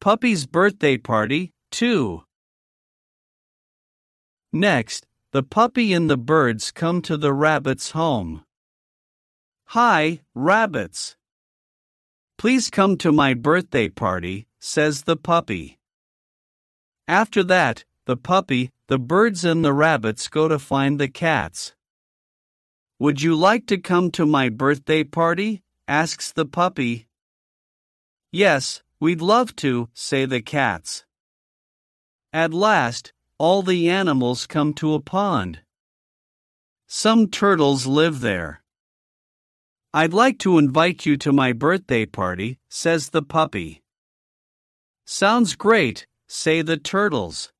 puppy's birthday party, too. Next, the puppy and the birds come to the rabbit's home. Hi, rabbits. Please come to my birthday party, says the puppy. After that, the puppy, the birds and the rabbits go to find the cats. Would you like to come to my birthday party? Asks the puppy. Yes, we'd love to, say the cats. At last, all the animals come to a pond. Some turtles live there. I'd like to invite you to my birthday party, says the puppy. Sounds great, say the turtles.